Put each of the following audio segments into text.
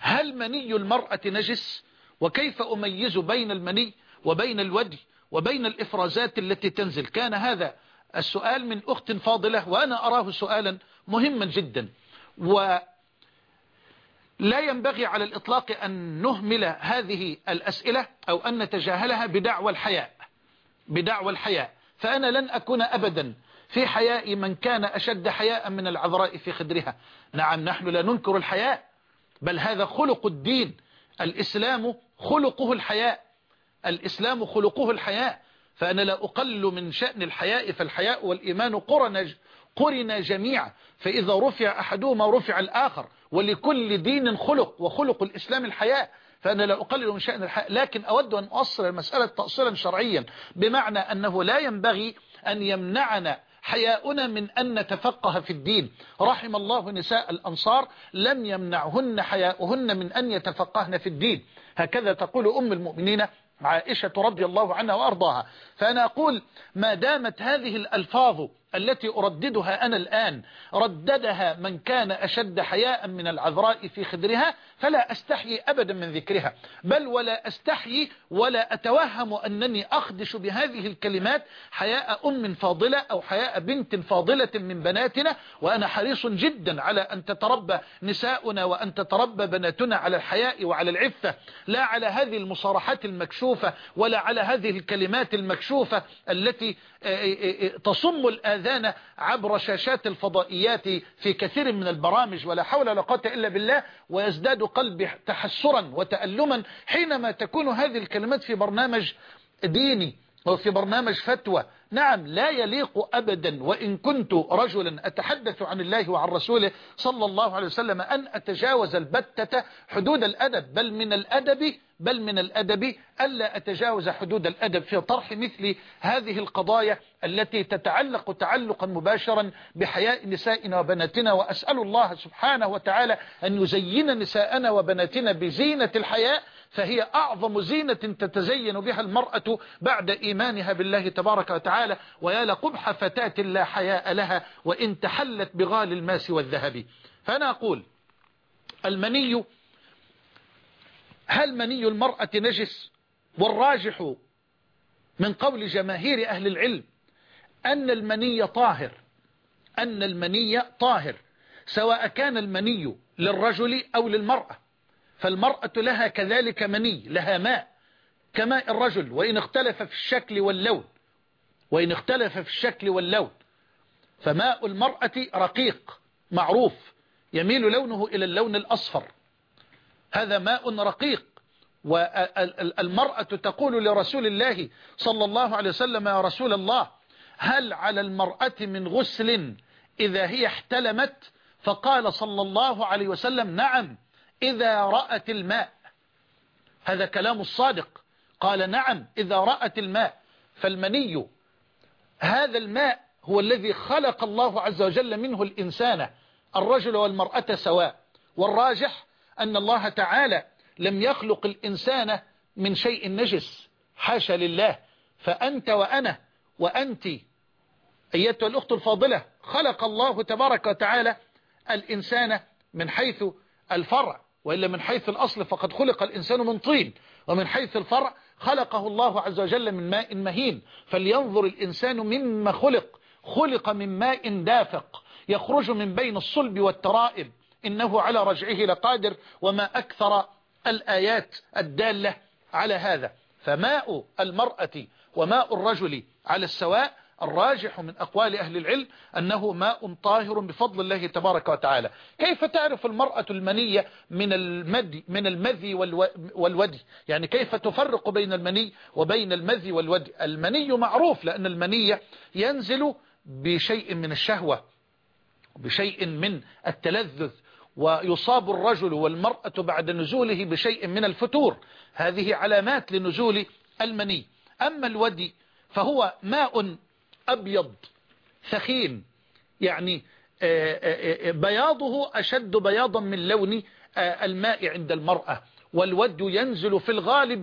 هل مني المرأة نجس؟ وكيف أميز بين المني وبين الودي وبين الإفرازات التي تنزل؟ كان هذا السؤال من أخت فاضلة، وأنا أراه سؤالا مهما جدا، ولا ينبغي على الإطلاق أن نهمل هذه الأسئلة أو أن نتجاهلها بدعوى الحياء. فأنا لن أكون أبدا في حياء من كان أشد حياء من العذراء في خدرها. نعم، نحن لا ننكر الحياء، بل هذا خلق الدين. الإسلام خلقه الحياء، الإسلام خلقه الحياء. فأنا لا أقل من شأن الحياء، فالحياء والإيمان قرن جميعا، فإذا رفع أحدهما رفع الآخر، ولكل دين خلق، وخلق الإسلام الحياء. فأنا لا أقلل من شأن الحياء، لكن أود أن أصل المسألة تأصيلا شرعيا، بمعنى أنه لا ينبغي أن يمنعنا حياؤنا من أن نتفقه في الدين. رحم الله نساء الأنصار لم يمنعهن حياؤهن من أن يتفقهن في الدين، هكذا تقول أم المؤمنين عائشة رضي الله عنها وأرضاها. فأنا أقول ما دامت هذه الألفاظ التي أرددها أنا الآن رددها من كان أشد حياء من العذراء في خدرها، فلا أستحيي أبدا من ذكرها، بل ولا أستحيي ولا أتوهم أنني أخدش بهذه الكلمات حياء أم فاضلة أو حياء بنت فاضلة من بناتنا. وأنا حريص جدا على أن تتربى نساؤنا وأن تتربى بناتنا على الحياء وعلى العفة، لا على هذه المصارحات المكشوفة ولا على هذه الكلمات المكشوفة التي تصم الآذان عبر شاشات الفضائيات في كثير من البرامج، ولا حول ولا قوة إلا بالله. ويزداد قلبي تحسرا وتألما حينما تكون هذه الكلمات في برنامج ديني وفي برنامج فتوى. نعم، لا يليق أبدا، وإن كنت رجلا أتحدث عن الله وعن رسوله صلى الله عليه وسلم، أن أتجاوز البتة حدود الأدب، بل من الأدب ألا أتجاوز حدود الأدب في طرح مثل هذه القضايا التي تتعلق تعلقا مباشرا بحياء نسائنا وبناتنا. وأسأل الله سبحانه وتعالى أن يزين نساءنا وبناتنا بزينة الحياء، فهي أعظم زينة تتزين بها المرأة بعد إيمانها بالله تبارك وتعالى. ويا لقبح فتاة لا حياء لها وإن تحلت بغال الماس والذهب. فأنا أقول المني، هل مني المرأة نجس؟ والراجح من قول جماهير أهل العلم أن المني طاهر، سواء كان المني للرجل أو للمرأة. فالمرأة لها كذلك مني، لها ماء كماء الرجل، وإن اختلف في الشكل واللون. فماء المرأة رقيق معروف، يميل لونه إلى اللون الأصفر، هذا ماء رقيق. والمرأة تقول لرسول الله صلى الله عليه وسلم: يا رسول الله، هل على المرأة من غسل إذا هي احتلمت؟ فقال صلى الله عليه وسلم: نعم، إذا رأت الماء. هذا كلام الصادق، قال: نعم، إذا رأت الماء. فالمني هذا الماء هو الذي خلق الله عز وجل منه الإنسان، الرجل والمرأة سواء. والراجح أن الله تعالى لم يخلق الإنسان من شيء نجس، حاشا لله. فأنت وأنا وأنت أيتها الأخت الفاضلة، خلق الله تبارك وتعالى الإنسان من حيث الفرع، وإلا من حيث الأصل فقد خلق الإنسان من طين، ومن حيث الفرع خلقه الله عز وجل من ماء مهين. فلينظر الإنسان مما خلق من ماء دافق يخرج من بين الصلب والترائب، إنه على رجعه لقادر. وما أكثر الآيات الدالة على هذا. فماء المرأة وماء الرجل على السواء، الراجح من أقوال أهل العلم أنه ماء طاهر بفضل الله تبارك وتعالى. كيف تعرف المرأة المنية من المذي والودي؟ يعني كيف تفرق بين المني وبين المذي والودي؟ المني معروف، لأن المني ينزل بشيء من الشهوة، بشيء من التلذذ، ويصاب الرجل والمرأة بعد نزوله بشيء من الفتور. هذه علامات لنزول المني. أما الودي فهو ماء أبيض ثخين، يعني بياضه أشد بياضا من لون الماء عند المرأة. والود ينزل في الغالب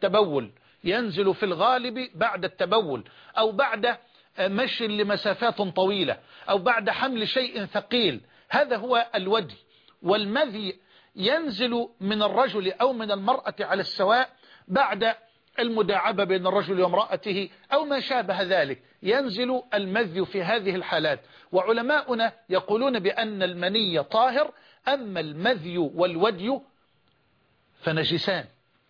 بعد التبول، أو بعد مشي لمسافات طويلة، أو بعد حمل شيء ثقيل. هذا هو الودي. والمذي ينزل من الرجل أو من المرأة على السواء بعد المداعبة بين الرجل وامرأته أو ما شابه ذلك، ينزل المذي في هذه الحالات. وعلماؤنا يقولون بأن المني طاهر، أما المذي والودي فنجسان.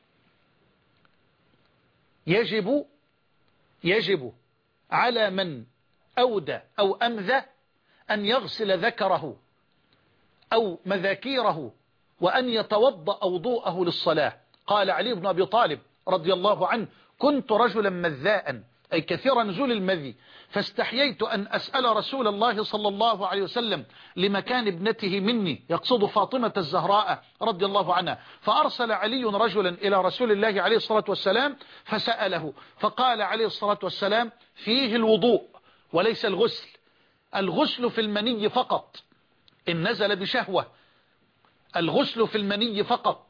يجب على من أودى أو أمذى أن يغسل ذكره أو مذاكيره وأن يتوضأ وضوءه للصلاة. قال علي بن أبي طالب رضي الله عنه: كنت رجلا مذاء، أي كثير نزول المذي، فاستحييت أن أسأل رسول الله صلى الله عليه وسلم لمكان ابنته مني، يقصد فاطمة الزهراء رضي الله عنها. فأرسل علي رجلا إلى رسول الله عليه الصلاة والسلام فسأله، فقال عليه الصلاة والسلام: فيه الوضوء وليس الغسل، الغسل في المني فقط إن نزل بشهوة، الغسل في المني فقط.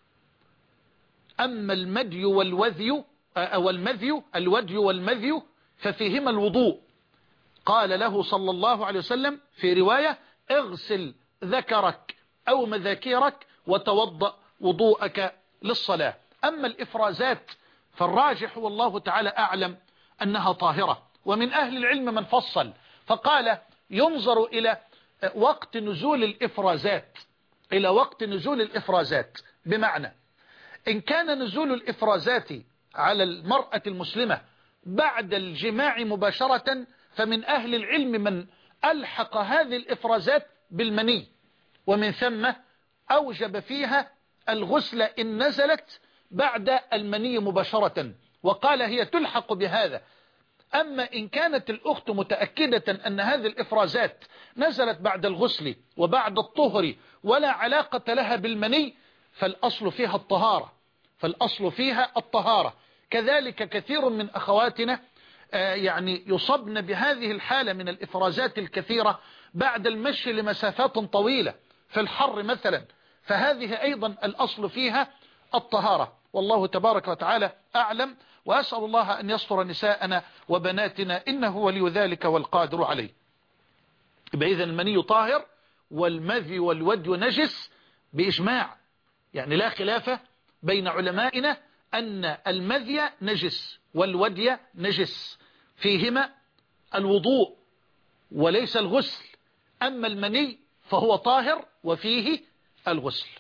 أما المدي والوذي أو الودي والمذي ففيهما الوضوء. قال له صلى الله عليه وسلم في رواية: اغسل ذكرك أو مذاكيرك وتوضأ وضوءك للصلاة. أما الإفرازات فالراجح والله تعالى أعلم أنها طاهرة، ومن أهل العلم من فصل فقال ينظر إلى وقت نزول الإفرازات، إلى وقت نزول الإفرازات، بمعنى إن كان نزول الإفرازات على المرأة المسلمة بعد الجماع مباشرة فمن أهل العلم من ألحق هذه الإفرازات بالمني، ومن ثم أوجب فيها الغسل إن نزلت بعد المني مباشرة، وقال هي تلحق بهذا. أما إن كانت الأخت متأكدة أن هذه الإفرازات نزلت بعد الغسل وبعد الطهر ولا علاقة لها بالمني فالأصل فيها الطهارة، كذلك كثير من أخواتنا يعني يصبن بهذه الحالة من الإفرازات الكثيرة بعد المشي لمسافات طويلة في الحر مثلا، فهذه أيضا الأصل فيها الطهارة. والله تبارك وتعالى أعلم، وأسأل الله أن يستر نساءنا وبناتنا إنه ولي ذلك والقادر عليه. إذن المني طاهر والمذي والودي نجس بإجماع، يعني لا خلاف بين علمائنا أن المذي نجس والودي نجس، فيهما الوضوء وليس الغسل. أما المني فهو طاهر وفيه الغسل.